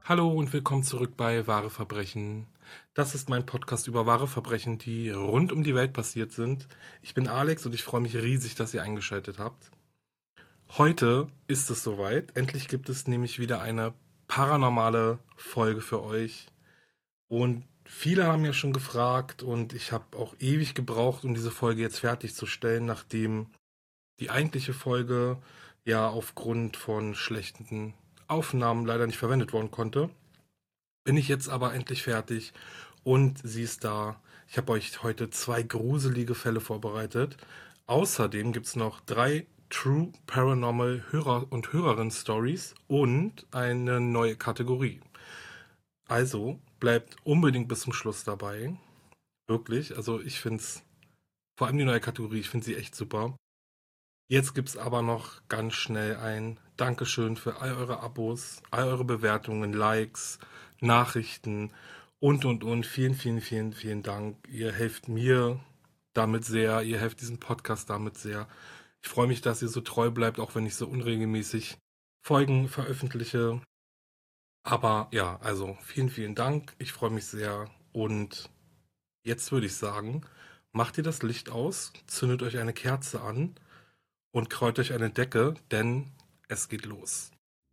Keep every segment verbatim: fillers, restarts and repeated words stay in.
Hallo und willkommen zurück bei Wahre Verbrechen. Das ist mein Podcast über wahre Verbrechen, die rund um die Welt passiert sind. Ich bin Alex und ich freue mich riesig, dass ihr eingeschaltet habt. Heute ist es soweit. Endlich gibt es nämlich wieder eine paranormale Folge für euch. Und viele haben ja schon gefragt und ich habe auch ewig gebraucht, um diese Folge jetzt fertigzustellen, nachdem die eigentliche Folge ja aufgrund von schlechten Aufnahmen leider nicht verwendet worden konnte. Bin ich jetzt aber endlich fertig und sie ist da. Ich habe euch heute zwei gruselige Fälle vorbereitet. Außerdem gibt es noch drei True Paranormal Hörer- und Hörerinnen-Stories und eine neue Kategorie. Also bleibt unbedingt bis zum Schluss dabei. Wirklich, also ich finde es, vor allem die neue Kategorie, ich finde sie echt super. Jetzt gibt es aber noch ganz schnell ein Dankeschön für all eure Abos, all eure Bewertungen, Likes, Nachrichten und, und, und. Vielen, vielen, vielen, vielen Dank. Ihr helft mir damit sehr, ihr helft diesem Podcast damit sehr. Ich freue mich, dass ihr so treu bleibt, auch wenn ich so unregelmäßig Folgen veröffentliche. Aber ja, also vielen, vielen Dank. Ich freue mich sehr. Und jetzt würde ich sagen, macht ihr das Licht aus, zündet euch eine Kerze an und kreut euch eine Decke, denn es geht los.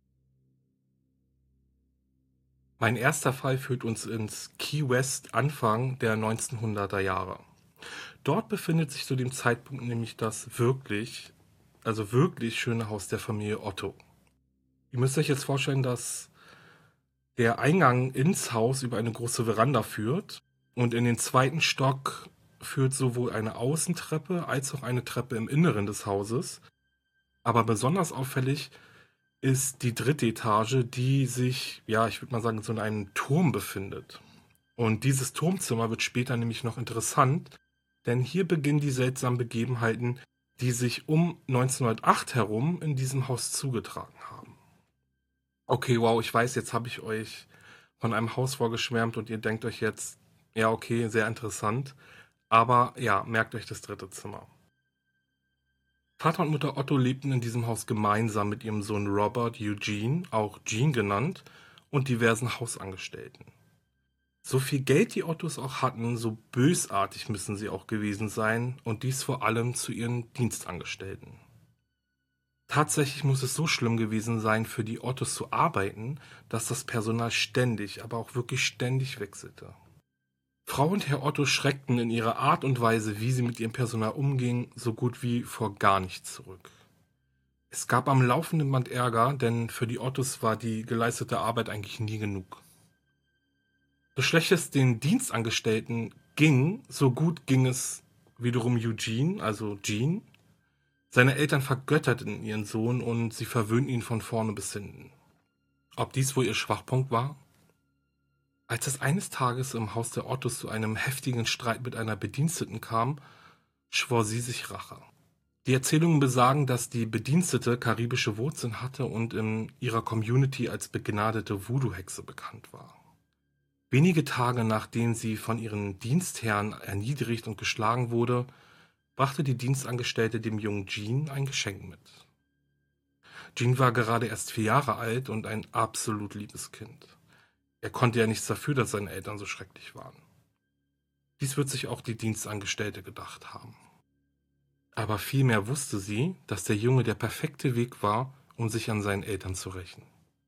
Mein erster Fall führt uns ins Key West Anfang der neunzehnhunderter Jahre. Dort befindet sich zu dem Zeitpunkt nämlich das wirklich, also wirklich schöne Haus der Familie Otto. Ihr müsst euch jetzt vorstellen, dass der Eingang ins Haus über eine große Veranda führt und in den zweiten Stock führt sowohl eine Außentreppe als auch eine Treppe im Inneren des Hauses. Aber besonders auffällig ist die dritte Etage, die sich, ja, ich würde mal sagen, so in einem Turm befindet. Und dieses Turmzimmer wird später nämlich noch interessant, denn hier beginnen die seltsamen Begebenheiten, die sich um neunzehnhundertacht herum in diesem Haus zugetragen haben. Okay, wow, ich weiß, jetzt habe ich euch von einem Haus vorgeschwärmt und ihr denkt euch jetzt, ja, okay, sehr interessant. Aber ja, merkt euch das dritte Zimmer. Vater und Mutter Otto lebten in diesem Haus gemeinsam mit ihrem Sohn Robert Eugene, auch Gene genannt, und diversen Hausangestellten. So viel Geld die Ottos auch hatten, so bösartig müssen sie auch gewesen sein, und dies vor allem zu ihren Dienstangestellten. Tatsächlich muss es so schlimm gewesen sein, für die Ottos zu arbeiten, dass das Personal ständig, aber auch wirklich ständig wechselte. Frau und Herr Otto schreckten in ihrer Art und Weise, wie sie mit ihrem Personal umgingen, so gut wie vor gar nichts zurück. Es gab am laufenden Band Ärger, denn für die Ottos war die geleistete Arbeit eigentlich nie genug. So schlecht es den Dienstangestellten ging, so gut ging es wiederum Eugene, also Gene. Seine Eltern vergötterten ihren Sohn und sie verwöhnten ihn von vorne bis hinten. Ob dies wohl ihr Schwachpunkt war? Als es eines Tages im Haus der Ottos zu einem heftigen Streit mit einer Bediensteten kam, schwor sie sich Rache. Die Erzählungen besagen, dass die Bedienstete karibische Wurzeln hatte und in ihrer Community als begnadete Voodoo-Hexe bekannt war. Wenige Tage nachdem sie von ihren Dienstherren erniedrigt und geschlagen wurde, brachte die Dienstangestellte dem jungen Gene ein Geschenk mit. Gene war gerade erst vier Jahre alt und ein absolut liebes Kind. Er konnte ja nichts dafür, dass seine Eltern so schrecklich waren. Dies wird sich auch die Dienstangestellte gedacht haben. Aber vielmehr wusste sie, dass der Junge der perfekte Weg war, um sich an seinen Eltern zu rächen.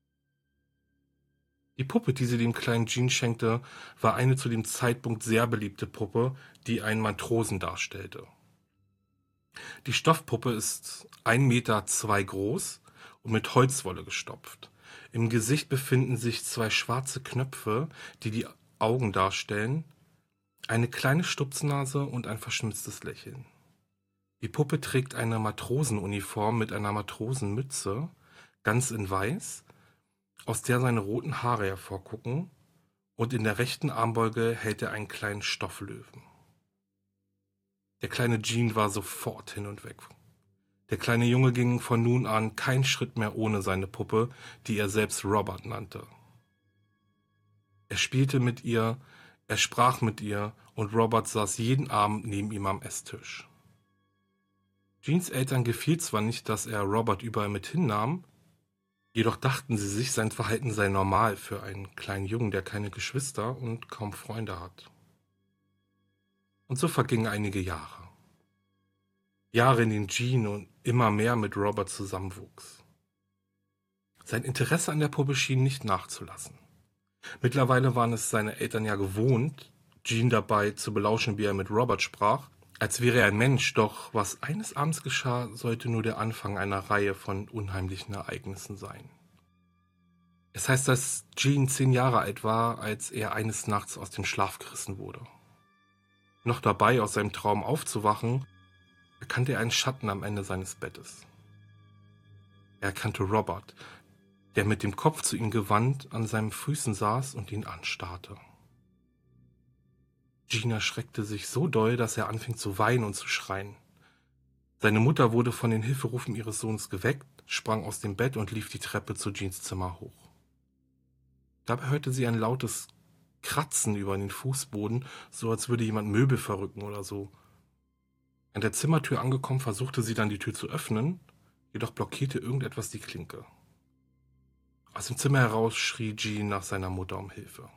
Die Puppe, die sie dem kleinen Gene schenkte, war eine zu dem Zeitpunkt sehr beliebte Puppe, die einen Matrosen darstellte. Die Stoffpuppe ist ein Meter zwei groß und mit Holzwolle gestopft. Im Gesicht befinden sich zwei schwarze Knöpfe, die die Augen darstellen, eine kleine Stupsnase und ein verschmitztes Lächeln. Die Puppe trägt eine Matrosenuniform mit einer Matrosenmütze, ganz in weiß, aus der seine roten Haare hervorgucken, und in der rechten Armbeuge hält er einen kleinen Stofflöwen. Der kleine Gene war sofort hin und weg. Der kleine Junge ging von nun an keinen Schritt mehr ohne seine Puppe, die er selbst Robert nannte. Er spielte mit ihr, er sprach mit ihr und Robert saß jeden Abend neben ihm am Esstisch. Genes Eltern gefiel zwar nicht, dass er Robert überall mit hinnahm, Jedoch dachten sie sich, sein Verhalten sei normal für einen kleinen Jungen, der keine Geschwister und kaum Freunde hat. Und so vergingen einige Jahre. Jahre, in denen Gene und immer mehr mit Robert zusammenwuchs. Sein Interesse an der Puppe schien nicht nachzulassen. Mittlerweile waren es seine Eltern ja gewohnt, Gene dabei zu belauschen, wie er mit Robert sprach, als wäre er ein Mensch, doch was eines Abends geschah, sollte nur der Anfang einer Reihe von unheimlichen Ereignissen sein. Es heißt, dass Gene zehn Jahre alt war, als er eines Nachts aus dem Schlaf gerissen wurde. Noch dabei, aus seinem Traum aufzuwachen, erkannte er einen Schatten am Ende seines Bettes. Er erkannte Robert, der mit dem Kopf zu ihm gewandt an seinen Füßen saß und ihn anstarrte. Gene erschreckte sich so doll, dass er anfing zu weinen und zu schreien. Seine Mutter wurde von den Hilferufen ihres Sohnes geweckt, sprang aus dem Bett und lief die Treppe zu Genes Zimmer hoch. Dabei hörte sie ein lautes Kratzen über den Fußboden, so als würde jemand Möbel verrücken oder so. An der Zimmertür angekommen, versuchte sie dann die Tür zu öffnen, jedoch blockierte irgendetwas die Klinke. Aus dem Zimmer heraus schrie Gene nach seiner Mutter um Hilfe.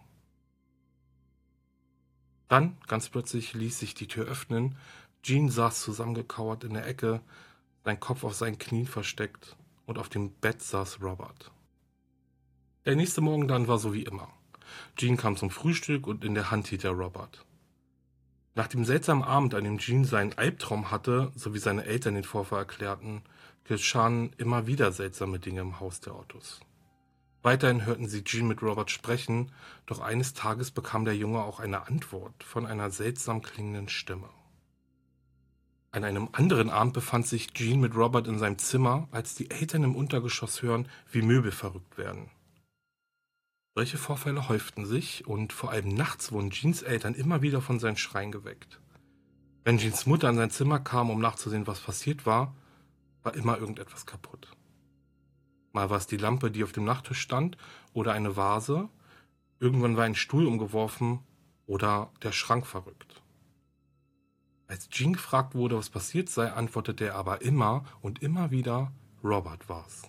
Dann, ganz plötzlich, ließ sich die Tür öffnen. Gene saß zusammengekauert in der Ecke, sein Kopf auf seinen Knien versteckt, und auf dem Bett saß Robert. Der nächste Morgen dann war so wie immer. Gene kam zum Frühstück und in der Hand hielt er Robert. Nach dem seltsamen Abend, an dem Gene seinen Albtraum hatte, so wie seine Eltern den Vorfall erklärten, geschahen immer wieder seltsame Dinge im Haus der Ottos. Weiterhin hörten sie Gene mit Robert sprechen, doch eines Tages bekam der Junge auch eine Antwort von einer seltsam klingenden Stimme. An einem anderen Abend befand sich Gene mit Robert in seinem Zimmer, als die Eltern im Untergeschoss hören, wie Möbel verrückt werden. Solche Vorfälle häuften sich und vor allem nachts wurden Genes Eltern immer wieder von seinen Schreien geweckt. Wenn Genes Mutter in sein Zimmer kam, um nachzusehen, was passiert war, war immer irgendetwas kaputt. Mal war es die Lampe, die auf dem Nachttisch stand, oder eine Vase. Irgendwann war ein Stuhl umgeworfen oder der Schrank verrückt. Als Gene gefragt wurde, was passiert sei, antwortete er aber immer und immer wieder, Robert war's.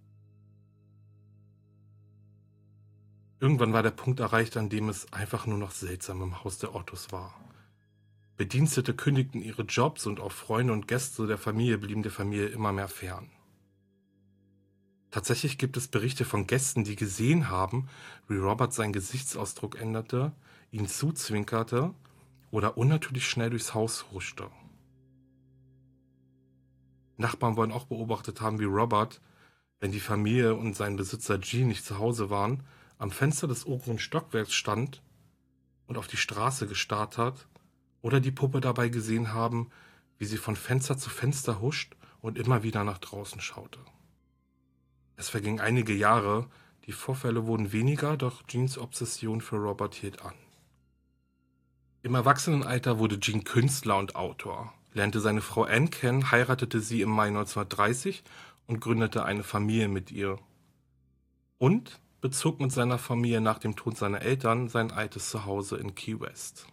Irgendwann war der Punkt erreicht, an dem es einfach nur noch seltsam im Haus der Ottos war. Bedienstete kündigten ihre Jobs und auch Freunde und Gäste der Familie blieben der Familie immer mehr fern. Tatsächlich gibt es Berichte von Gästen, die gesehen haben, wie Robert seinen Gesichtsausdruck änderte, ihn zuzwinkerte oder unnatürlich schnell durchs Haus huschte. Nachbarn wollen auch beobachtet haben, wie Robert, wenn die Familie und sein Besitzer Gene nicht zu Hause waren, am Fenster des oberen Stockwerks stand und auf die Straße gestarrt hat oder die Puppe dabei gesehen haben, wie sie von Fenster zu Fenster huscht und immer wieder nach draußen schaute. Es vergingen einige Jahre, die Vorfälle wurden weniger, doch Genes Obsession für Robert hielt an. Im Erwachsenenalter wurde Gene Künstler und Autor, lernte seine Frau Anne kennen, heiratete sie im Mai neunzehnhundertdreißig und gründete eine Familie mit ihr. Und bezog mit seiner Familie nach dem Tod seiner Eltern sein altes Zuhause in Key West.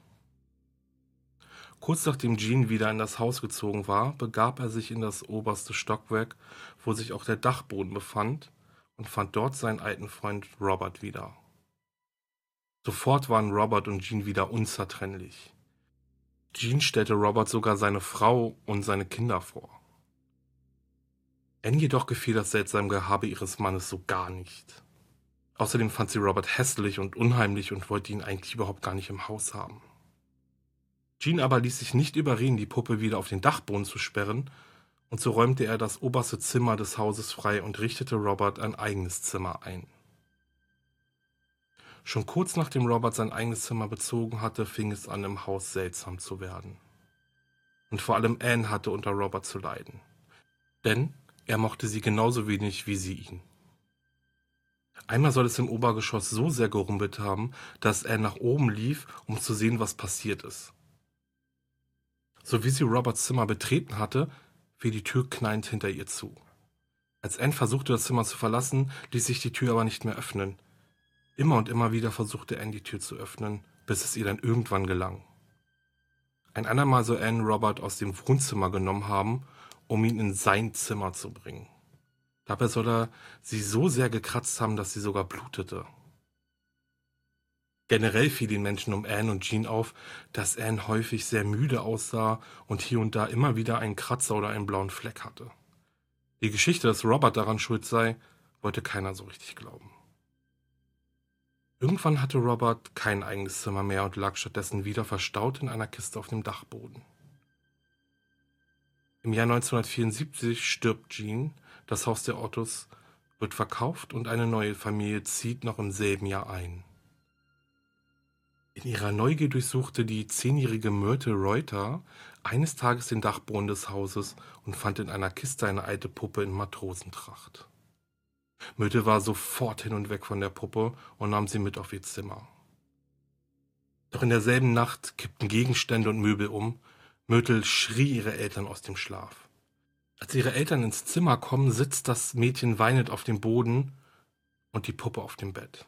Kurz nachdem Gene wieder in das Haus gezogen war, begab er sich in das oberste Stockwerk, wo sich auch der Dachboden befand, und fand dort seinen alten Freund Robert wieder. Sofort waren Robert und Gene wieder unzertrennlich. Gene stellte Robert sogar seine Frau und seine Kinder vor. Anne jedoch gefiel das seltsame Gehabe ihres Mannes so gar nicht. Außerdem fand sie Robert hässlich und unheimlich und wollte ihn eigentlich überhaupt gar nicht im Haus haben. Gene aber ließ sich nicht überreden, die Puppe wieder auf den Dachboden zu sperren, und so räumte er das oberste Zimmer des Hauses frei und richtete Robert ein eigenes Zimmer ein. Schon kurz nachdem Robert sein eigenes Zimmer bezogen hatte, fing es an, im Haus seltsam zu werden. Und vor allem Anne hatte unter Robert zu leiden. Denn er mochte sie genauso wenig wie sie ihn. Einmal soll es im Obergeschoss so sehr gerumpelt haben, dass Anne nach oben lief, um zu sehen, was passiert ist. So wie sie Roberts Zimmer betreten hatte, fiel die Tür knallend hinter ihr zu. Als Anne versuchte, das Zimmer zu verlassen, ließ sich die Tür aber nicht mehr öffnen. Immer und immer wieder versuchte Anne, die Tür zu öffnen, bis es ihr dann irgendwann gelang. Ein andermal soll Anne Robert aus dem Wohnzimmer genommen haben, um ihn in sein Zimmer zu bringen. Dabei soll er sie so sehr gekratzt haben, dass sie sogar blutete. Generell fiel den Menschen um Anne und Jean auf, dass Anne häufig sehr müde aussah und hier und da immer wieder einen Kratzer oder einen blauen Fleck hatte. Die Geschichte, dass Robert daran schuld sei, wollte keiner so richtig glauben. Irgendwann hatte Robert kein eigenes Zimmer mehr und lag stattdessen wieder verstaut in einer Kiste auf dem Dachboden. Im Jahr neunzehnhundertvierundsiebzig stirbt Jean, das Haus der Ottos wird verkauft und eine neue Familie zieht noch im selben Jahr ein. In ihrer Neugier durchsuchte die zehnjährige Myrtle Reuter eines Tages den Dachboden des Hauses und fand in einer Kiste eine alte Puppe in Matrosentracht. Myrtle war sofort hin und weg von der Puppe und nahm sie mit auf ihr Zimmer. Doch in derselben Nacht kippten Gegenstände und Möbel um. Myrtle schrie ihre Eltern aus dem Schlaf. Als ihre Eltern ins Zimmer kommen, sitzt das Mädchen weinend auf dem Boden und die Puppe auf dem Bett.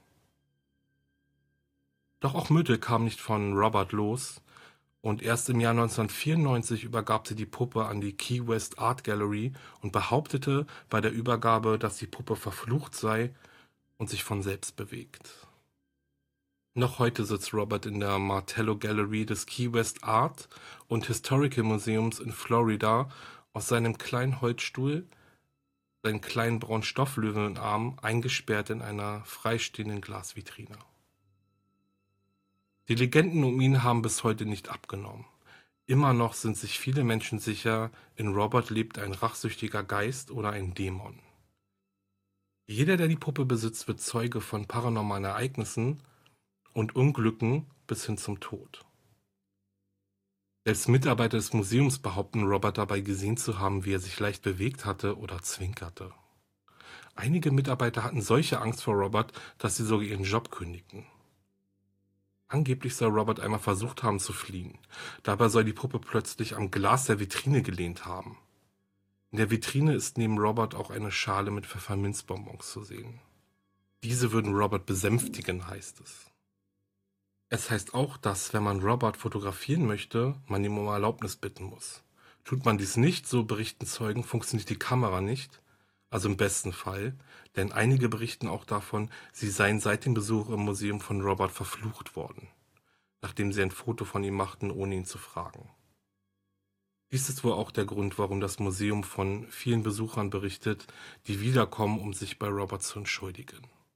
Doch auch Myrtle kam nicht von Robert los und erst im Jahr neunzehnhundertvierundneunzig übergab sie die Puppe an die Key West Art Gallery und behauptete bei der Übergabe, dass die Puppe verflucht sei und sich von selbst bewegt. Noch heute sitzt Robert in der Martello Gallery des Key West Art und Historical Museums in Florida auf seinem kleinen Holzstuhl, seinen kleinen braunen Stofflöwen im Arm, eingesperrt in einer freistehenden Glasvitrine. Die Legenden um ihn haben bis heute nicht abgenommen. Immer noch sind sich viele Menschen sicher, in Robert lebt ein rachsüchtiger Geist oder ein Dämon. Jeder, der die Puppe besitzt, wird Zeuge von paranormalen Ereignissen und Unglücken bis hin zum Tod. Selbst Mitarbeiter des Museums behaupten, Robert dabei gesehen zu haben, wie er sich leicht bewegt hatte oder zwinkerte. Einige Mitarbeiter hatten solche Angst vor Robert, dass sie sogar ihren Job kündigten. Angeblich soll Robert einmal versucht haben zu fliehen. Dabei soll die Puppe plötzlich am Glas der Vitrine gelehnt haben. In der Vitrine ist neben Robert auch eine Schale mit Pfefferminzbonbons zu sehen. Diese würden Robert besänftigen, heißt es. Es heißt auch, dass, wenn man Robert fotografieren möchte, man ihm um Erlaubnis bitten muss. Tut man dies nicht, so berichten Zeugen, funktioniert die Kamera nicht, also im besten Fall, denn einige berichten auch davon, sie seien seit dem Besuch im Museum von Robert verflucht worden, nachdem sie ein Foto von ihm machten, ohne ihn zu fragen. Dies ist wohl auch der Grund, warum das Museum von vielen Besuchern berichtet, die wiederkommen, um sich bei Robert zu entschuldigen.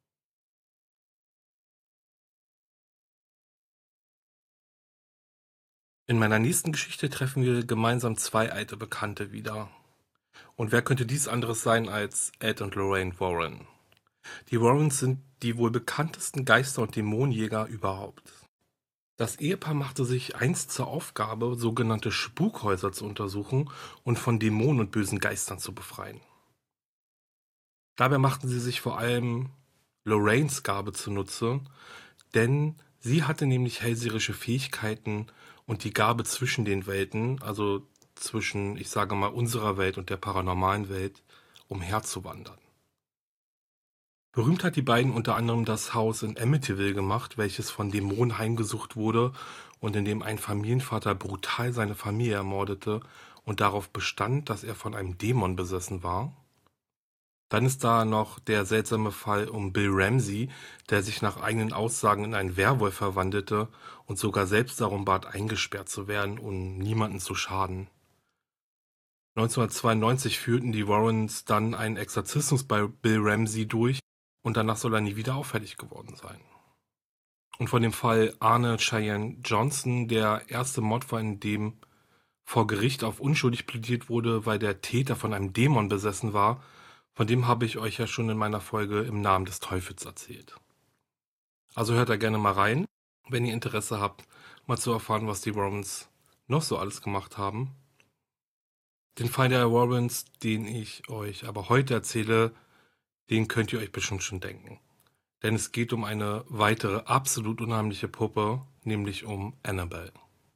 In meiner nächsten Geschichte treffen wir gemeinsam zwei alte Bekannte wieder. Und wer könnte dies anderes sein als Ed und Lorraine Warren? Die Warrens sind die wohl bekanntesten Geister- und Dämonenjäger überhaupt. Das Ehepaar machte sich einst zur Aufgabe, sogenannte Spukhäuser zu untersuchen und von Dämonen und bösen Geistern zu befreien. Dabei machten sie sich vor allem Lorraines Gabe zunutze, denn sie hatte nämlich hellseherische Fähigkeiten und die Gabe zwischen den Welten, also zwischen, ich sage mal, unserer Welt und der paranormalen Welt, umherzuwandern. Berühmt hat die beiden unter anderem das Haus in Amityville gemacht, welches von Dämonen heimgesucht wurde und in dem ein Familienvater brutal seine Familie ermordete und darauf bestand, dass er von einem Dämon besessen war. Dann ist da noch der seltsame Fall um Bill Ramsey, der sich nach eigenen Aussagen in einen Werwolf verwandelte und sogar selbst darum bat, eingesperrt zu werden, um niemanden zu schaden. neunzehnhundertzweiundneunzig führten die Warrens dann einen Exorzismus bei Bill Ramsey durch und danach soll er nie wieder auffällig geworden sein. Und von dem Fall Arne Cheyenne Johnson, der erste Mordfall, in dem vor Gericht auf unschuldig plädiert wurde, weil der Täter von einem Dämon besessen war, von dem habe ich euch ja schon in meiner Folge im Namen des Teufels erzählt. Also hört da gerne mal rein, wenn ihr Interesse habt, mal zu erfahren, was die Warrens noch so alles gemacht haben. Den Fall der Warrens, den ich euch aber heute erzähle, den könnt ihr euch bestimmt schon denken. Denn es geht um eine weitere absolut unheimliche Puppe, nämlich um Annabelle.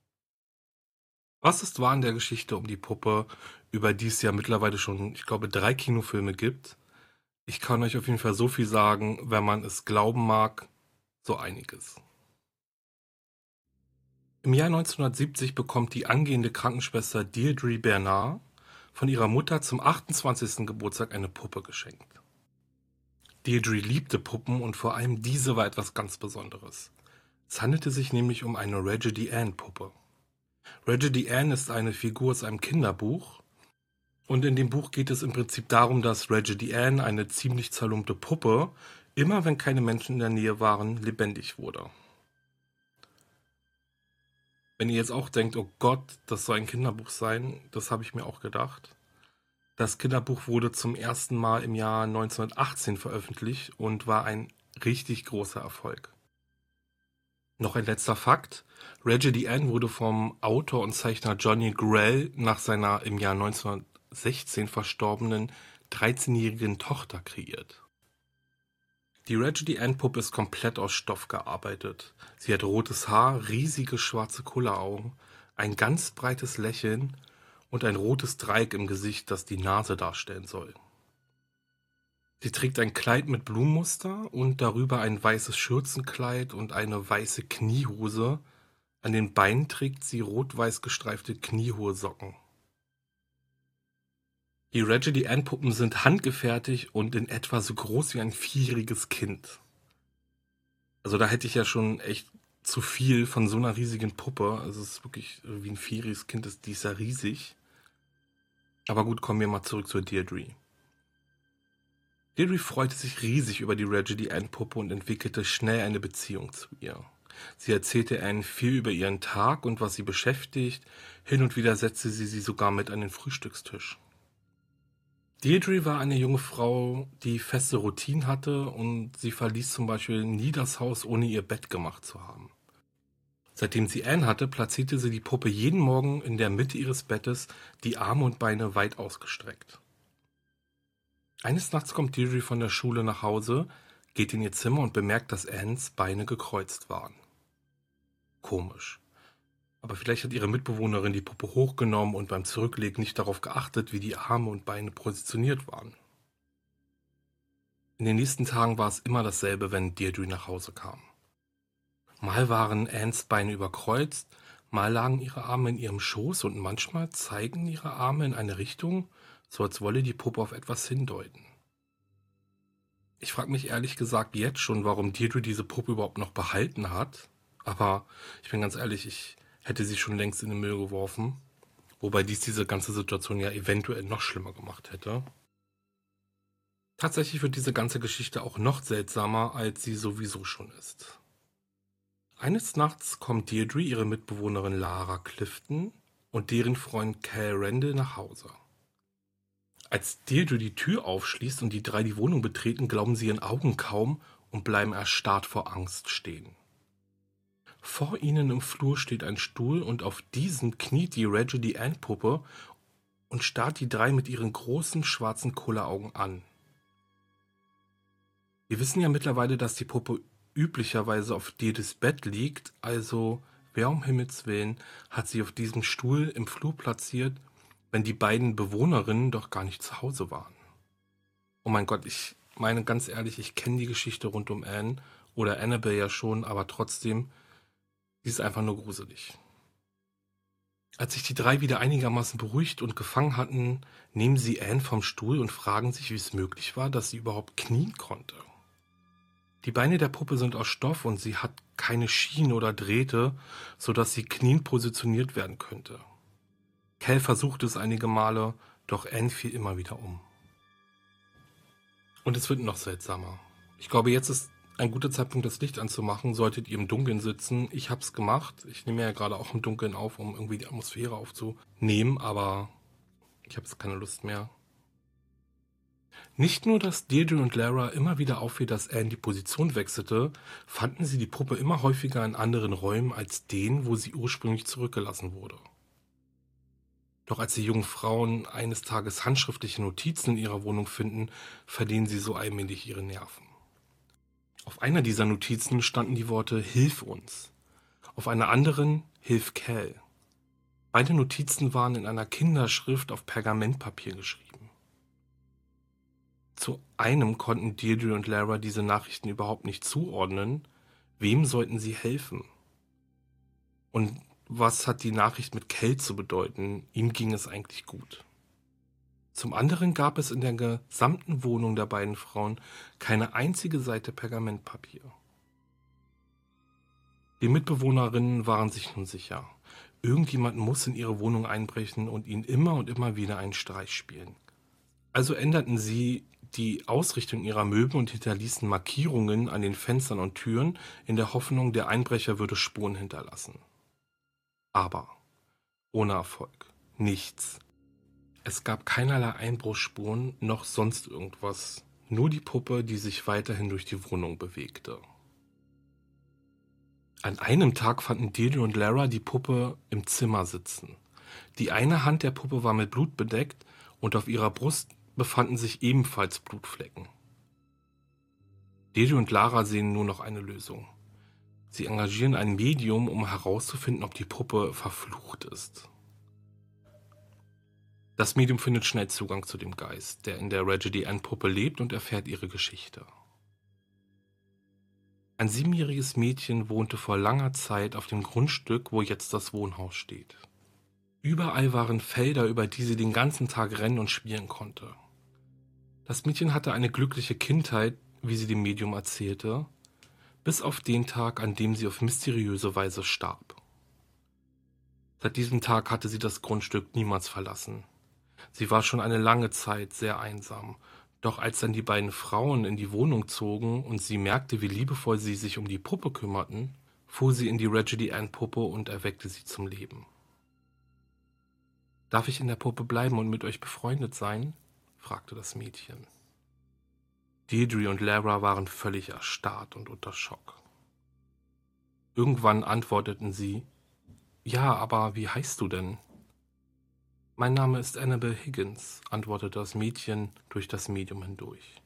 Was ist wahr an der Geschichte um die Puppe, über die es ja mittlerweile schon, ich glaube, drei Kinofilme gibt? Ich kann euch auf jeden Fall so viel sagen, wenn man es glauben mag, so einiges. Im Jahr neunzehnhundertsiebzig bekommt die angehende Krankenschwester Deirdre Bernard von ihrer Mutter zum achtundzwanzigsten Geburtstag eine Puppe geschenkt. Deirdre liebte Puppen und vor allem diese war etwas ganz Besonderes. Es handelte sich nämlich um eine Raggedy Ann Puppe. Raggedy Ann ist eine Figur aus einem Kinderbuch und in dem Buch geht es im Prinzip darum, dass Raggedy Ann, eine ziemlich zerlumpte Puppe, immer wenn keine Menschen in der Nähe waren, lebendig wurde. Wenn ihr jetzt auch denkt, oh Gott, das soll ein Kinderbuch sein, das habe ich mir auch gedacht. Das Kinderbuch wurde zum ersten Mal im Jahr neunzehnhundertachtzehn veröffentlicht und war ein richtig großer Erfolg. Noch ein letzter Fakt: Raggedy Ann wurde vom Autor und Zeichner Johnny Grell nach seiner im Jahr neunzehnhundertsechzehn verstorbenen dreizehnjährigen Tochter kreiert. Die Raggedy Ann Puppe ist komplett aus Stoff gearbeitet. Sie hat rotes Haar, riesige schwarze Kulleraugen, ein ganz breites Lächeln und ein rotes Dreieck im Gesicht, das die Nase darstellen soll. Sie trägt ein Kleid mit Blumenmuster und darüber ein weißes Schürzenkleid und eine weiße Kniehose. An den Beinen trägt sie rot-weiß gestreifte kniehohe Socken. Die Raggedy Ann Puppen sind handgefertigt und in etwa so groß wie ein vierjähriges Kind. Also da hätte ich ja schon echt zu viel von so einer riesigen Puppe. Also es ist wirklich wie ein vierjähriges Kind, ist, die ist ja riesig. Aber gut, kommen wir mal zurück zur Deirdre. Deirdre freute sich riesig über die Raggedy Ann Puppe und entwickelte schnell eine Beziehung zu ihr. Sie erzählte Ann viel über ihren Tag und was sie beschäftigt. Hin und wieder setzte sie sie sogar mit an den Frühstückstisch. Deirdre war eine junge Frau, die feste Routinen hatte und sie verließ zum Beispiel nie das Haus, ohne ihr Bett gemacht zu haben. Seitdem sie Ann hatte, platzierte sie die Puppe jeden Morgen in der Mitte ihres Bettes, die Arme und Beine weit ausgestreckt. Eines Nachts kommt Deirdre von der Schule nach Hause, geht in ihr Zimmer und bemerkt, dass Anns Beine gekreuzt waren. Komisch. Aber vielleicht hat ihre Mitbewohnerin die Puppe hochgenommen und beim Zurücklegen nicht darauf geachtet, wie die Arme und Beine positioniert waren. In den nächsten Tagen war es immer dasselbe, wenn Deirdre nach Hause kam. Mal waren Anns Beine überkreuzt, mal lagen ihre Arme in ihrem Schoß und manchmal zeigen ihre Arme in eine Richtung, so als wolle die Puppe auf etwas hindeuten. Ich frage mich ehrlich gesagt jetzt schon, warum Deirdre diese Puppe überhaupt noch behalten hat. Aber ich bin ganz ehrlich, ich hätte sie schon längst in den Müll geworfen. Wobei dies diese ganze Situation ja eventuell noch schlimmer gemacht hätte. Tatsächlich wird diese ganze Geschichte auch noch seltsamer, als sie sowieso schon ist. Eines Nachts kommt Deirdre, ihre Mitbewohnerin Lara Clifton und deren Freund Cal Randall nach Hause. Als Deirdre die Tür aufschließt und die drei die Wohnung betreten, glauben sie ihren Augen kaum und bleiben erstarrt vor Angst stehen. Vor ihnen im Flur steht ein Stuhl und auf diesen kniet die Raggedy Ann Puppe und starrt die drei mit ihren großen schwarzen Kulleraugen an. Wir wissen ja mittlerweile, dass die Puppe üblicherweise auf Deirdres Bett liegt, also wer um Himmels Willen hat sie auf diesem Stuhl im Flur platziert, wenn die beiden Bewohnerinnen doch gar nicht zu Hause waren. Oh mein Gott, ich meine ganz ehrlich, ich kenne die Geschichte rund um Ann oder Annabelle ja schon, aber trotzdem, sie ist einfach nur gruselig. Als sich die drei wieder einigermaßen beruhigt und gefangen hatten, nehmen sie Ann vom Stuhl und fragen sich, wie es möglich war, dass sie überhaupt knien konnte. Die Beine der Puppe sind aus Stoff und sie hat keine Schienen oder Drähte, sodass sie kniend positioniert werden könnte. Cal versucht es einige Male, doch Ann fiel immer wieder um. Und es wird noch seltsamer. Ich glaube, jetzt ist ein guter Zeitpunkt, das Licht anzumachen. Solltet ihr im Dunkeln sitzen, ich habe es gemacht. Ich nehme ja gerade auch im Dunkeln auf, um irgendwie die Atmosphäre aufzunehmen, aber ich habe jetzt keine Lust mehr. Nicht nur, dass Deirdre und Lara immer wieder auffiel, dass Ann die Position wechselte, fanden sie die Puppe immer häufiger in anderen Räumen als den, wo sie ursprünglich zurückgelassen wurde. Doch als die jungen Frauen eines Tages handschriftliche Notizen in ihrer Wohnung finden, verlieren sie so allmählich ihre Nerven. Auf einer dieser Notizen standen die Worte „Hilf uns“, auf einer anderen „Hilf Cal“. Beide Notizen waren in einer Kinderschrift auf Pergamentpapier geschrieben. Zu einem konnten Deirdre und Lara diese Nachrichten überhaupt nicht zuordnen. Wem sollten sie helfen? Und was hat die Nachricht mit Cal zu bedeuten? Ihm ging es eigentlich gut. Zum anderen gab es in der gesamten Wohnung der beiden Frauen keine einzige Seite Pergamentpapier. Die Mitbewohnerinnen waren sich nun sicher, irgendjemand muss in ihre Wohnung einbrechen und ihnen immer und immer wieder einen Streich spielen. Also änderten sie die Ausrichtung ihrer Möbel und hinterließen Markierungen an den Fenstern und Türen, in der Hoffnung, der Einbrecher würde Spuren hinterlassen. Aber ohne Erfolg. Nichts. Es gab keinerlei Einbruchsspuren noch sonst irgendwas. Nur die Puppe, die sich weiterhin durch die Wohnung bewegte. An einem Tag fanden Deirdre und Lara die Puppe im Zimmer sitzen. Die eine Hand der Puppe war mit Blut bedeckt und auf ihrer Brust befanden sich ebenfalls Blutflecken. Deirdre und Lara sehen nur noch eine Lösung. Sie engagieren ein Medium, um herauszufinden, ob die Puppe verflucht ist. Das Medium findet schnell Zugang zu dem Geist, der in der Raggedy Ann-Puppe lebt, und erfährt ihre Geschichte. Ein siebenjähriges Mädchen wohnte vor langer Zeit auf dem Grundstück, wo jetzt das Wohnhaus steht. Überall waren Felder, über die sie den ganzen Tag rennen und spielen konnte. Das Mädchen hatte eine glückliche Kindheit, wie sie dem Medium erzählte, bis auf den Tag, an dem sie auf mysteriöse Weise starb. Seit diesem Tag hatte sie das Grundstück niemals verlassen. Sie war schon eine lange Zeit sehr einsam, doch als dann die beiden Frauen in die Wohnung zogen und sie merkte, wie liebevoll sie sich um die Puppe kümmerten, fuhr sie in die Raggedy Ann-Puppe und erweckte sie zum Leben. »Darf ich in der Puppe bleiben und mit euch befreundet sein?« fragte das Mädchen. Deirdre und Lara waren völlig erstarrt und unter Schock. Irgendwann antworteten sie: »Ja, aber wie heißt du denn?« »Mein Name ist Annabel Higgins«, antwortete das Mädchen durch das Medium hindurch.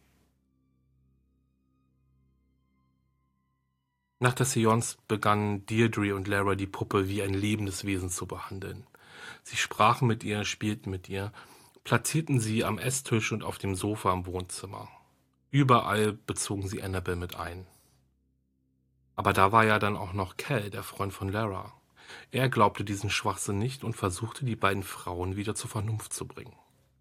Nach der Seance begannen Deirdre und Lara die Puppe wie ein lebendes Wesen zu behandeln. Sie sprachen mit ihr, spielten mit ihr, platzierten sie am Esstisch und auf dem Sofa im Wohnzimmer. Überall bezogen sie Annabel mit ein. Aber da war ja dann auch noch Cal, der Freund von Lara. Er glaubte diesen Schwachsinn nicht und versuchte, die beiden Frauen wieder zur Vernunft zu bringen.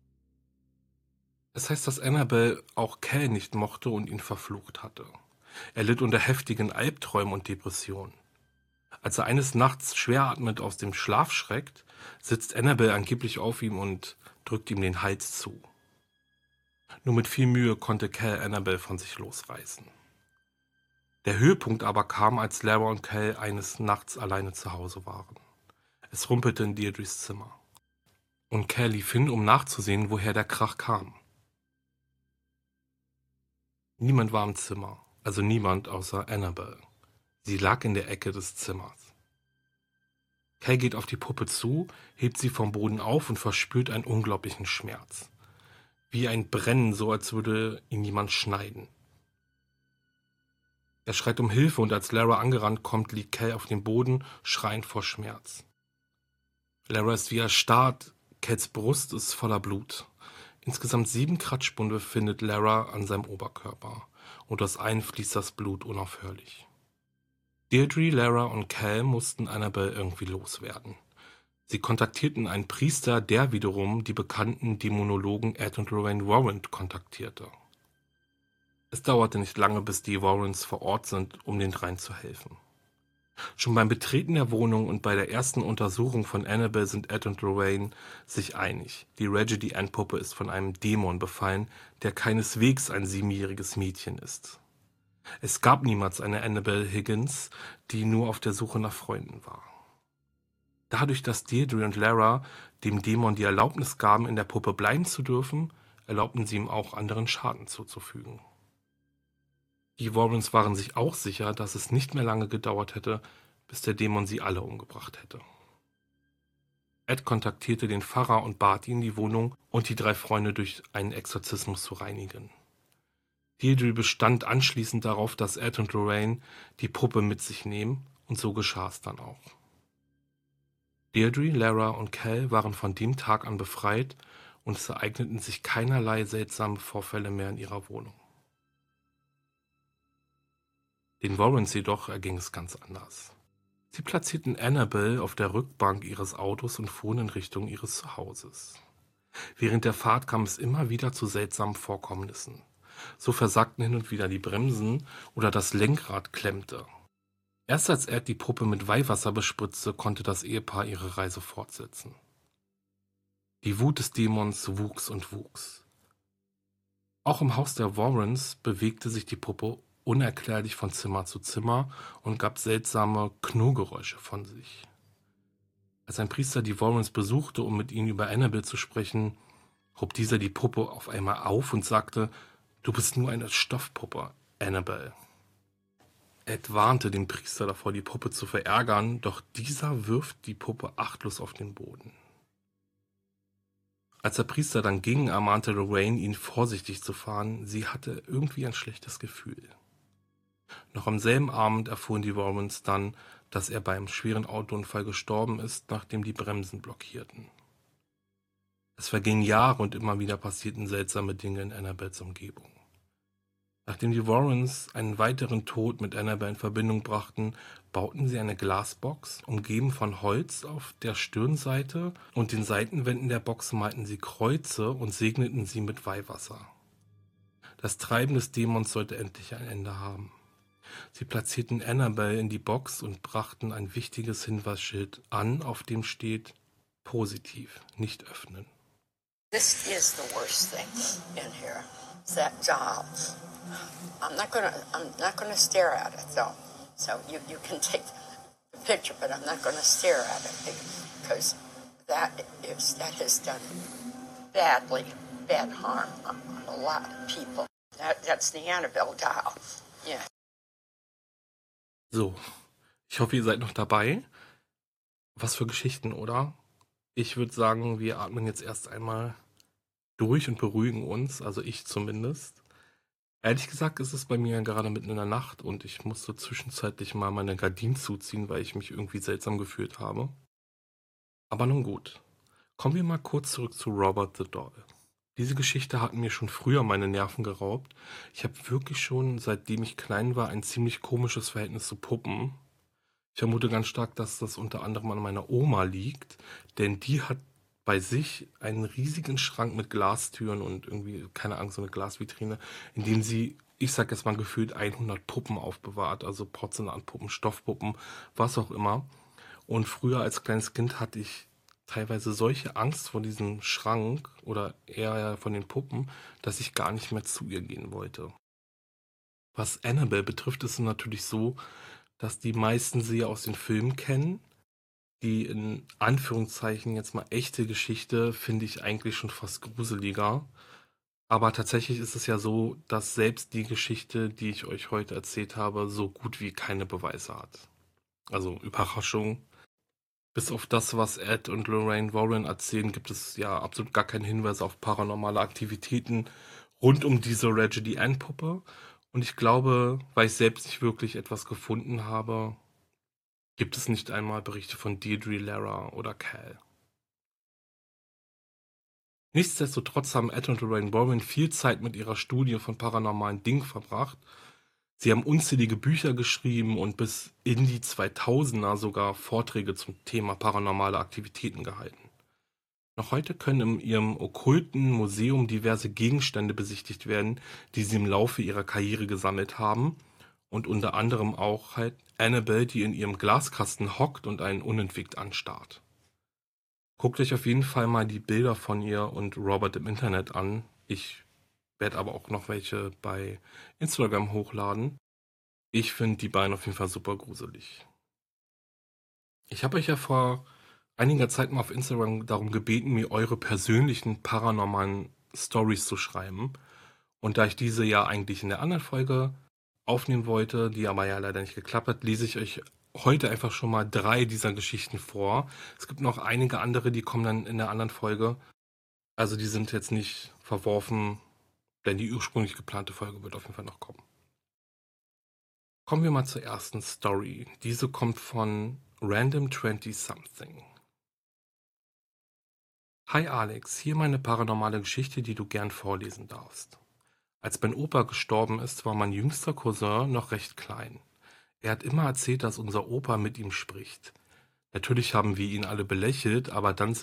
Es heißt, dass Annabel auch Cal nicht mochte und ihn verflucht hatte. Er litt unter heftigen Albträumen und Depressionen. Als er eines Nachts schweratmend aus dem Schlaf schreckt, sitzt Annabel angeblich auf ihm und drückt ihm den Hals zu. Nur mit viel Mühe konnte Cal Annabel von sich losreißen. Der Höhepunkt aber kam, als Lara und Cal eines Nachts alleine zu Hause waren. Es rumpelte in Deirdres Zimmer. Und Cal lief hin, um nachzusehen, woher der Krach kam. Niemand war im Zimmer, also niemand außer Annabel. Sie lag in der Ecke des Zimmers. Cal geht auf die Puppe zu, hebt sie vom Boden auf und verspürt einen unglaublichen Schmerz. Wie ein Brennen, so als würde ihn jemand schneiden. Er schreit um Hilfe und als Lara angerannt kommt, liegt Cal auf dem Boden, schreiend vor Schmerz. Lara ist wie erstarrt, Cals Brust ist voller Blut. Insgesamt sieben Kratzspunde findet Lara an seinem Oberkörper und aus allen fließt das Blut unaufhörlich. Deirdre, Lara und Cal mussten Annabel irgendwie loswerden. Sie kontaktierten einen Priester, der wiederum die bekannten Dämonologen Ed und Lorraine Warren kontaktierte. Es dauerte nicht lange, bis die Warrens vor Ort sind, um den dreien zu helfen. Schon beim Betreten der Wohnung und bei der ersten Untersuchung von Annabel sind Ed und Lorraine sich einig. Die Raggedy Ann-Puppe ist von einem Dämon befallen, der keineswegs ein siebenjähriges Mädchen ist. Es gab niemals eine Annabel Higgins, die nur auf der Suche nach Freunden war. Dadurch, dass Deirdre und Lara dem Dämon die Erlaubnis gaben, in der Puppe bleiben zu dürfen, erlaubten sie ihm auch, anderen Schaden zuzufügen. Die Warrens waren sich auch sicher, dass es nicht mehr lange gedauert hätte, bis der Dämon sie alle umgebracht hätte. Ed kontaktierte den Pfarrer und bat ihn, die Wohnung und die drei Freunde durch einen Exorzismus zu reinigen. Deirdre bestand anschließend darauf, dass Ed und Lorraine die Puppe mit sich nehmen, und so geschah es dann auch. Deirdre, Lara und Cal waren von dem Tag an befreit und es ereigneten sich keinerlei seltsame Vorfälle mehr in ihrer Wohnung. Den Warrens jedoch erging es ganz anders. Sie platzierten Annabel auf der Rückbank ihres Autos und fuhren in Richtung ihres Zuhauses. Während der Fahrt kam es immer wieder zu seltsamen Vorkommnissen. So versagten hin und wieder die Bremsen oder das Lenkrad klemmte. Erst als Ed die Puppe mit Weihwasser bespritzte, konnte das Ehepaar ihre Reise fortsetzen. Die Wut des Dämons wuchs und wuchs. Auch im Haus der Warrens bewegte sich die Puppe unerklärlich von Zimmer zu Zimmer und gab seltsame Knurrgeräusche von sich. Als ein Priester die Warrens besuchte, um mit ihnen über Annabelle zu sprechen, hob dieser die Puppe auf einmal auf und sagte: »Du bist nur eine Stoffpuppe, Annabelle.« Ed warnte den Priester davor, die Puppe zu verärgern, doch dieser wirft die Puppe achtlos auf den Boden. Als der Priester dann ging, ermahnte Lorraine, ihn vorsichtig zu fahren. Sie hatte irgendwie ein schlechtes Gefühl. Noch am selben Abend erfuhren die Warrens dann, dass er beim schweren Autounfall gestorben ist, nachdem die Bremsen blockierten. Es vergingen Jahre und immer wieder passierten seltsame Dinge in Annabelles Umgebung. Nachdem die Warrens einen weiteren Tod mit Annabelle in Verbindung brachten, bauten sie eine Glasbox, umgeben von Holz auf der Stirnseite, und den Seitenwänden der Box malten sie Kreuze und segneten sie mit Weihwasser. Das Treiben des Dämons sollte endlich ein Ende haben. Sie platzierten Annabelle in die Box und brachten ein wichtiges Hinweisschild an, auf dem steht: Positiv, nicht öffnen. This is the worst thing in here. It's that doll. I'm not gonna. I'm not gonna stare at it though. So you you can take the picture, but I'm not gonna stare at it because that is that has done badly bad harm on, on a lot of people. That that's the Annabelle doll. Yeah. So, ich hoffe, ihr seid noch dabei. Was für Geschichten, oder? Ich würde sagen, wir atmen jetzt erst einmal durch und beruhigen uns, also ich zumindest. Ehrlich gesagt ist es bei mir gerade mitten in der Nacht und ich musste zwischenzeitlich mal meine Gardinen zuziehen, weil ich mich irgendwie seltsam gefühlt habe. Aber nun gut. Kommen wir mal kurz zurück zu Robert the Doll. Diese Geschichte hat mir schon früher meine Nerven geraubt. Ich habe wirklich schon, seitdem ich klein war, ein ziemlich komisches Verhältnis zu Puppen. Ich vermute ganz stark, dass das unter anderem an meiner Oma liegt, denn die hat bei sich einen riesigen Schrank mit Glastüren und irgendwie, keine Ahnung, so eine Glasvitrine, in dem sie, ich sag jetzt mal gefühlt, hundert Puppen aufbewahrt, also Porzellanpuppen, Stoffpuppen, was auch immer. Und früher als kleines Kind hatte ich teilweise solche Angst vor diesem Schrank oder eher von den Puppen, dass ich gar nicht mehr zu ihr gehen wollte. Was Annabelle betrifft, ist es natürlich so, dass die meisten sie ja aus den Filmen kennen. Die in Anführungszeichen jetzt mal echte Geschichte finde ich eigentlich schon fast gruseliger. Aber tatsächlich ist es ja so, dass selbst die Geschichte, die ich euch heute erzählt habe, so gut wie keine Beweise hat. Also Überraschung. Bis auf das, was Ed und Lorraine Warren erzählen, gibt es ja absolut gar keinen Hinweis auf paranormale Aktivitäten rund um diese Raggedy Ann-Puppe. Und ich glaube, weil ich selbst nicht wirklich etwas gefunden habe, gibt es nicht einmal Berichte von Deirdre, Lara oder Cal. Nichtsdestotrotz haben Ed und Lorraine Warren viel Zeit mit ihrer Studie von paranormalen Dingen verbracht. Sie haben unzählige Bücher geschrieben und bis in die zweitausender sogar Vorträge zum Thema paranormale Aktivitäten gehalten. Noch heute können in ihrem okkulten Museum diverse Gegenstände besichtigt werden, die sie im Laufe ihrer Karriere gesammelt haben. Und unter anderem auch halt Annabelle, die in ihrem Glaskasten hockt und einen unentwegt anstarrt. Guckt euch auf jeden Fall mal die Bilder von ihr und Robert im Internet an. Ich werde aber auch noch welche bei Instagram hochladen. Ich finde die beiden auf jeden Fall super gruselig. Ich habe euch ja vor einiger Zeit mal auf Instagram darum gebeten, mir eure persönlichen paranormalen Stories zu schreiben. Und da ich diese ja eigentlich in der anderen Folge aufnehmen wollte, die aber ja leider nicht geklappt hat, lese ich euch heute einfach schon mal drei dieser Geschichten vor. Es gibt noch einige andere, die kommen dann in der anderen Folge. Also die sind jetzt nicht verworfen, denn die ursprünglich geplante Folge wird auf jeden Fall noch kommen. Kommen wir mal zur ersten Story. Diese kommt von Random zwanzig Something. Hi Alex, hier meine paranormale Geschichte, die du gern vorlesen darfst. Als mein Opa gestorben ist, war mein jüngster Cousin noch recht klein. Er hat immer erzählt, dass unser Opa mit ihm spricht. Natürlich haben wir ihn alle belächelt, aber dann sind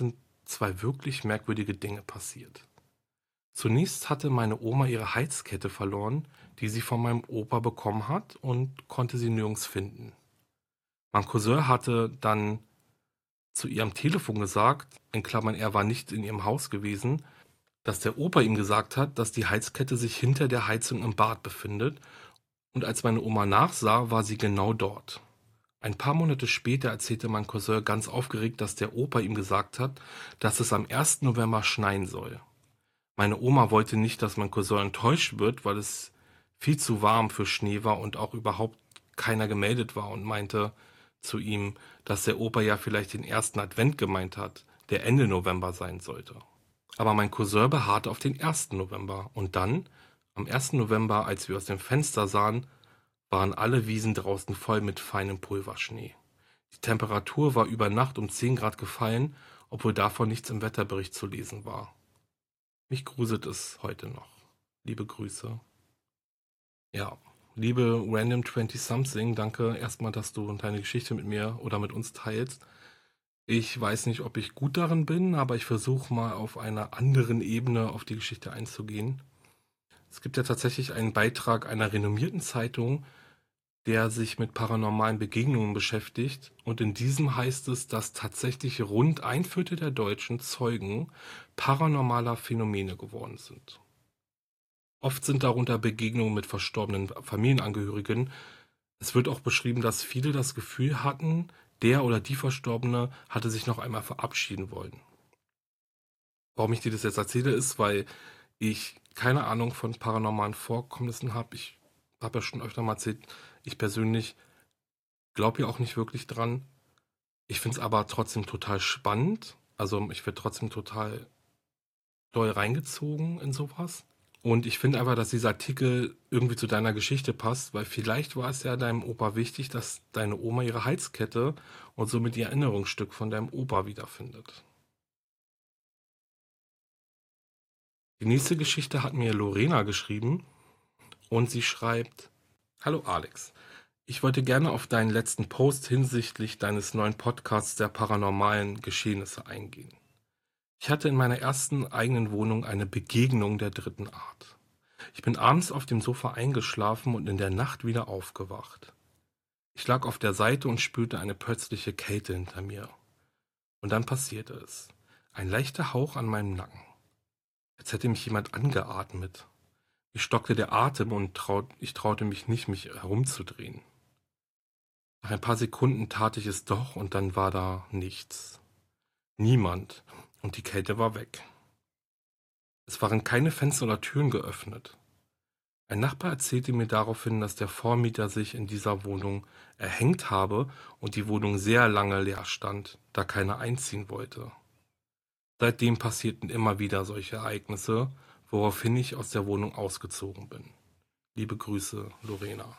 zwei wirklich merkwürdige Dinge passiert. Zunächst hatte meine Oma ihre Halskette verloren, die sie von meinem Opa bekommen hat, und konnte sie nirgends finden. Mein Cousin hatte dann zu ihrem Telefon gesagt, in Klammern, er war nicht in ihrem Haus gewesen, dass der Opa ihm gesagt hat, dass die Halskette sich hinter der Heizung im Bad befindet, und als meine Oma nachsah, war sie genau dort. Ein paar Monate später erzählte mein Cousin ganz aufgeregt, dass der Opa ihm gesagt hat, dass es am ersten November schneien soll. Meine Oma wollte nicht, dass mein Cousin enttäuscht wird, weil es viel zu warm für Schnee war und auch überhaupt keiner gemeldet war, und meinte zu ihm, dass der Opa ja vielleicht den ersten Advent gemeint hat, der Ende November sein sollte. Aber mein Cousin beharrte auf den ersten November, und dann, am ersten November, als wir aus dem Fenster sahen, waren alle Wiesen draußen voll mit feinem Pulverschnee. Die Temperatur war über Nacht um zehn Grad gefallen, obwohl davon nichts im Wetterbericht zu lesen war. Mich gruselt es heute noch. Liebe Grüße. Ja, liebe Random zwanzig Something, danke erstmal, dass du deine Geschichte mit mir oder mit uns teilst. Ich weiß nicht, ob ich gut darin bin, aber ich versuche mal auf einer anderen Ebene auf die Geschichte einzugehen. Es gibt ja tatsächlich einen Beitrag einer renommierten Zeitung, der sich mit paranormalen Begegnungen beschäftigt, und in diesem heißt es, dass tatsächlich rund ein Viertel der Deutschen Zeugen paranormaler Phänomene geworden sind. Oft sind darunter Begegnungen mit verstorbenen Familienangehörigen. Es wird auch beschrieben, dass viele das Gefühl hatten, der oder die Verstorbene hatte sich noch einmal verabschieden wollen. Warum ich dir das jetzt erzähle, ist, weil ich keine Ahnung von paranormalen Vorkommnissen habe. Ich habe ja schon öfter mal erzählt, ich persönlich glaube ja auch nicht wirklich dran. Ich finde es aber trotzdem total spannend. Also ich werde trotzdem total doll reingezogen in sowas. Und ich finde einfach, dass dieser Artikel irgendwie zu deiner Geschichte passt, weil vielleicht war es ja deinem Opa wichtig, dass deine Oma ihre Halskette und somit ihr Erinnerungsstück von deinem Opa wiederfindet. Die nächste Geschichte hat mir Lorena geschrieben, und sie schreibt: Hallo Alex, ich wollte gerne auf deinen letzten Post hinsichtlich deines neuen Podcasts der paranormalen Geschehnisse eingehen. Ich hatte in meiner ersten eigenen Wohnung eine Begegnung der dritten Art. Ich bin abends auf dem Sofa eingeschlafen und in der Nacht wieder aufgewacht. Ich lag auf der Seite und spürte eine plötzliche Kälte hinter mir. Und dann passierte es. Ein leichter Hauch an meinem Nacken. Als hätte mich jemand angeatmet. Mir stockte der Atem und traut, ich traute mich nicht, mich herumzudrehen. Nach ein paar Sekunden tat ich es doch, und dann war da nichts. Niemand, und die Kälte war weg. Es waren keine Fenster oder Türen geöffnet. Ein Nachbar erzählte mir daraufhin, dass der Vormieter sich in dieser Wohnung erhängt habe und die Wohnung sehr lange leer stand, da keiner einziehen wollte. Seitdem passierten immer wieder solche Ereignisse, woraufhin ich aus der Wohnung ausgezogen bin. Liebe Grüße, Lorena.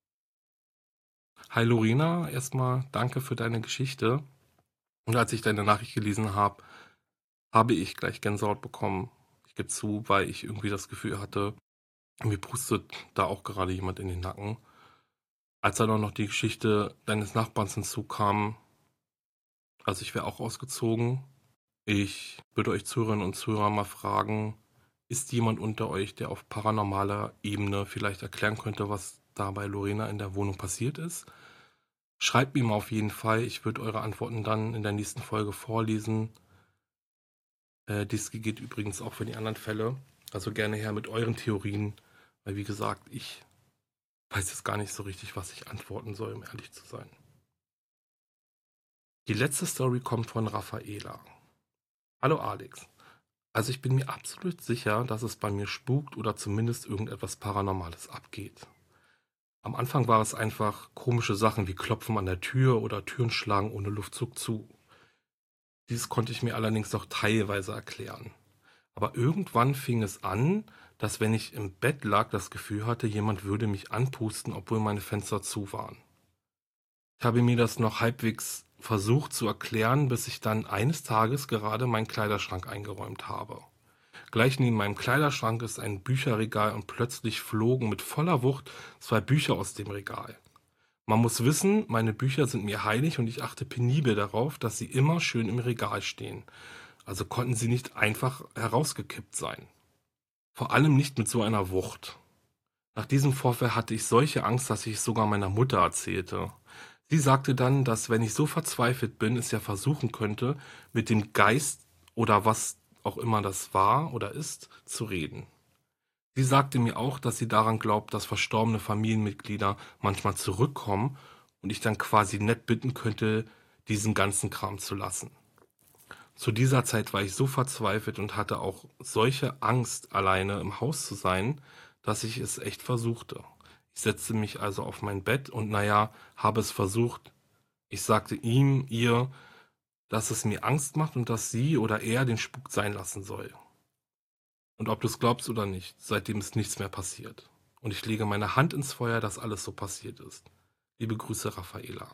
Hi Lorena, erstmal danke für deine Geschichte. Und als ich deine Nachricht gelesen habe, habe ich gleich Gänsehaut bekommen. Ich gebe zu, weil ich irgendwie das Gefühl hatte, mir pustet da auch gerade jemand in den Nacken. Als dann auch noch die Geschichte deines Nachbarns hinzukam, also ich wäre auch ausgezogen. Ich würde euch Zuhörerinnen und Zuhörer mal fragen, ist jemand unter euch, der auf paranormaler Ebene vielleicht erklären könnte, was da bei Lorena in der Wohnung passiert ist? Schreibt mir mal auf jeden Fall. Ich würde eure Antworten dann in der nächsten Folge vorlesen. Äh, dies geht übrigens auch für die anderen Fälle. Also gerne her mit euren Theorien, weil wie gesagt, ich weiß jetzt gar nicht so richtig, was ich antworten soll, um ehrlich zu sein. Die letzte Story kommt von Raffaela. Hallo Alex. Also ich bin mir absolut sicher, dass es bei mir spukt oder zumindest irgendetwas Paranormales abgeht. Am Anfang war es einfach komische Sachen wie Klopfen an der Tür oder Türen schlagen ohne Luftzug zu. Dies konnte ich mir allerdings noch teilweise erklären. Aber irgendwann fing es an, dass wenn ich im Bett lag, das Gefühl hatte, jemand würde mich anpusten, obwohl meine Fenster zu waren. Ich habe mir das noch halbwegs versucht zu erklären, bis ich dann eines Tages gerade meinen Kleiderschrank eingeräumt habe. Gleich neben meinem Kleiderschrank ist ein Bücherregal und plötzlich flogen mit voller Wucht zwei Bücher aus dem Regal. Man muss wissen, meine Bücher sind mir heilig und ich achte penibel darauf, dass sie immer schön im Regal stehen. Also konnten sie nicht einfach herausgekippt sein. Vor allem nicht mit so einer Wucht. Nach diesem Vorfall hatte ich solche Angst, dass ich es sogar meiner Mutter erzählte. Sie sagte dann, dass wenn ich so verzweifelt bin, es ja versuchen könnte, mit dem Geist oder was auch immer das war oder ist, zu reden. Sie sagte mir auch, dass sie daran glaubt, dass verstorbene Familienmitglieder manchmal zurückkommen und ich dann quasi nett bitten könnte, diesen ganzen Kram zu lassen. Zu dieser Zeit war ich so verzweifelt und hatte auch solche Angst, alleine im Haus zu sein, dass ich es echt versuchte. Ich setzte mich also auf mein Bett und naja, habe es versucht. Ich sagte ihm, ihr, dass es mir Angst macht und dass sie oder er den Spuk sein lassen soll. Und ob du es glaubst oder nicht, seitdem ist nichts mehr passiert. Und ich lege meine Hand ins Feuer, dass alles so passiert ist. Liebe Grüße, Raffaela.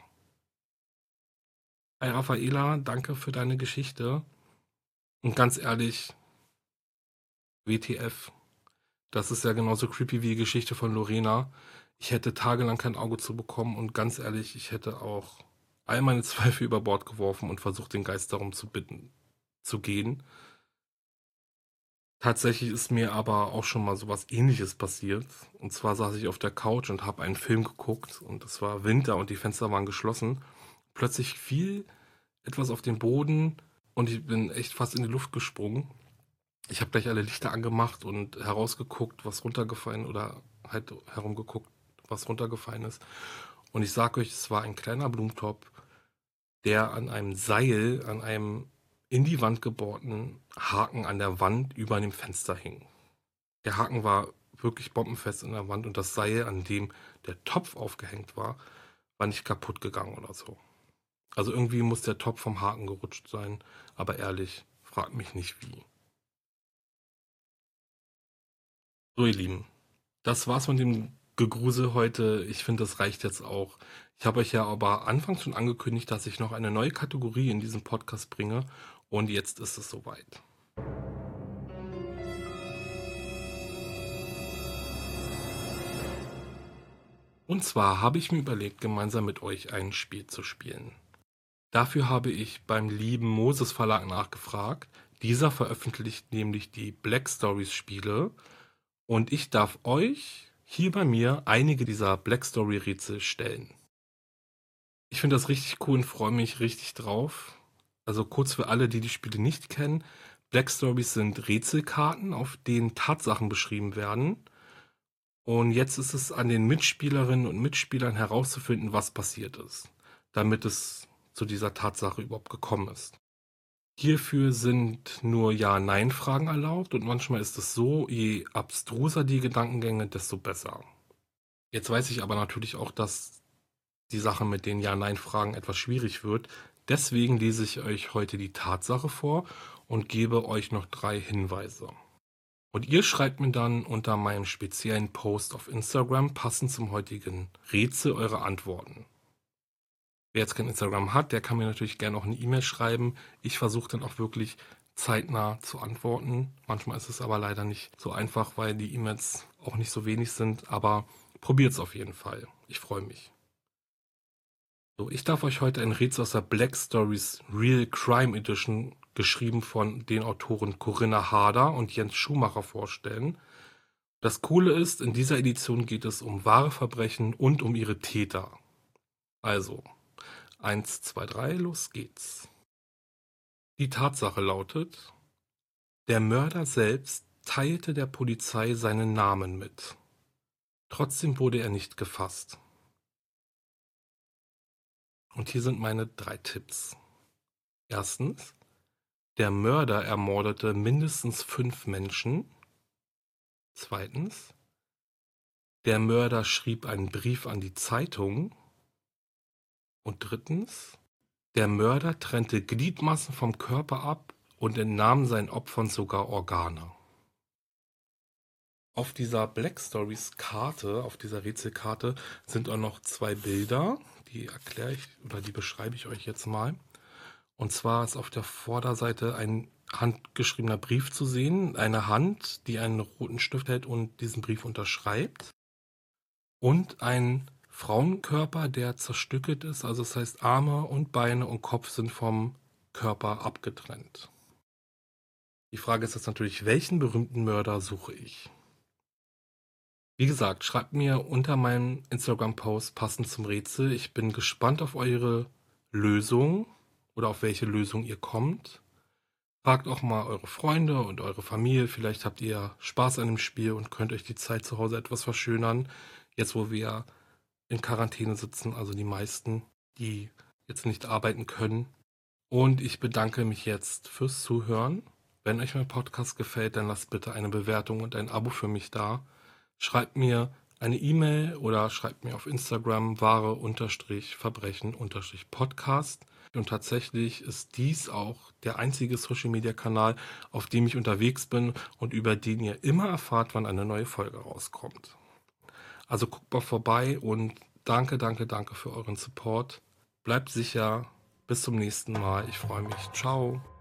Hi Raffaela, danke für deine Geschichte. Und ganz ehrlich, W T F, das ist ja genauso creepy wie die Geschichte von Lorena. Ich hätte tagelang kein Auge zu bekommen und ganz ehrlich, ich hätte auch all meine Zweifel über Bord geworfen und versucht, den Geist darum zu bitten, zu gehen. Tatsächlich ist mir aber auch schon mal sowas Ähnliches passiert. Und zwar saß ich auf der Couch und habe einen Film geguckt und es war Winter und die Fenster waren geschlossen. Plötzlich fiel etwas auf den Boden und ich bin echt fast in die Luft gesprungen. Ich habe gleich alle Lichter angemacht und herausgeguckt, was runtergefallen oder halt herumgeguckt, was runtergefallen ist. Und ich sage euch, es war ein kleiner Blumentopf, der an einem Seil, an einem in die Wand gebohrten Haken an der Wand über dem Fenster hing. Der Haken war wirklich bombenfest in der Wand und das Seil, an dem der Topf aufgehängt war, war nicht kaputt gegangen oder so. Also irgendwie muss der Topf vom Haken gerutscht sein, aber ehrlich, fragt mich nicht wie. So, ihr Lieben, das war's mit dem Gegrusel heute. Ich finde, das reicht jetzt auch. Ich habe euch ja aber anfangs schon angekündigt, dass ich noch eine neue Kategorie in diesem Podcast bringe und jetzt ist es soweit. Und zwar habe ich mir überlegt, gemeinsam mit euch ein Spiel zu spielen. Dafür habe ich beim lieben Moses Verlag nachgefragt. Dieser veröffentlicht nämlich die Black Stories Spiele und ich darf euch hier bei mir einige dieser Black Story Rätsel stellen. Ich finde das richtig cool und freue mich richtig drauf. Also kurz für alle, die die Spiele nicht kennen. Black Stories sind Rätselkarten, auf denen Tatsachen beschrieben werden. Und jetzt ist es an den Mitspielerinnen und Mitspielern herauszufinden, was passiert ist, damit es zu dieser Tatsache überhaupt gekommen ist. Hierfür sind nur Ja-Nein-Fragen erlaubt und manchmal ist es so, je abstruser die Gedankengänge, desto besser. Jetzt weiß ich aber natürlich auch, dass die Sache mit den Ja-Nein-Fragen etwas schwierig wird. Deswegen lese ich euch heute die Tatsache vor und gebe euch noch drei Hinweise. Und ihr schreibt mir dann unter meinem speziellen Post auf Instagram passend zum heutigen Rätsel eure Antworten. Wer jetzt kein Instagram hat, der kann mir natürlich gerne auch eine E-Mail schreiben. Ich versuche dann auch wirklich zeitnah zu antworten. Manchmal ist es aber leider nicht so einfach, weil die E-Mails auch nicht so wenig sind. Aber probiert es auf jeden Fall. Ich freue mich. So, ich darf euch heute ein Rätsel aus der Black Stories Real Crime Edition, geschrieben von den Autoren Corinna Harder und Jens Schumacher, vorstellen. Das Coole ist, in dieser Edition geht es um wahre Verbrechen und um ihre Täter. Also, eins, zwei, drei, los geht's. Die Tatsache lautet: Der Mörder selbst teilte der Polizei seinen Namen mit. Trotzdem wurde er nicht gefasst. Und hier sind meine drei Tipps. Erstens: Der Mörder ermordete mindestens fünf Menschen. Zweitens: Der Mörder schrieb einen Brief an die Zeitung. Und drittens: Der Mörder trennte Gliedmaßen vom Körper ab und entnahm seinen Opfern sogar Organe. Auf dieser Black Stories Karte, auf dieser Rätselkarte, sind auch noch zwei Bilder, die erkläre ich oder die beschreibe ich euch jetzt mal. Und zwar ist auf der Vorderseite ein handgeschriebener Brief zu sehen, eine Hand, die einen roten Stift hält und diesen Brief unterschreibt. Und ein Frauenkörper, der zerstückelt ist, also das heißt Arme und Beine und Kopf sind vom Körper abgetrennt. Die Frage ist jetzt natürlich, welchen berühmten Mörder suche ich? Wie gesagt, schreibt mir unter meinem Instagram-Post passend zum Rätsel. Ich bin gespannt auf eure Lösung oder auf welche Lösung ihr kommt. Fragt auch mal eure Freunde und eure Familie. Vielleicht habt ihr Spaß an dem Spiel und könnt euch die Zeit zu Hause etwas verschönern. Jetzt, wo wir in Quarantäne sitzen, also die meisten, die jetzt nicht arbeiten können. Und ich bedanke mich jetzt fürs Zuhören. Wenn euch mein Podcast gefällt, dann lasst bitte eine Bewertung und ein Abo für mich da. Schreibt mir eine E-Mail oder schreibt mir auf Instagram wahre-verbrechen-podcast. Und tatsächlich ist dies auch der einzige Social-Media-Kanal, auf dem ich unterwegs bin und über den ihr immer erfahrt, wann eine neue Folge rauskommt. Also guckt mal vorbei und danke, danke, danke für euren Support. Bleibt sicher. Bis zum nächsten Mal. Ich freue mich. Ciao.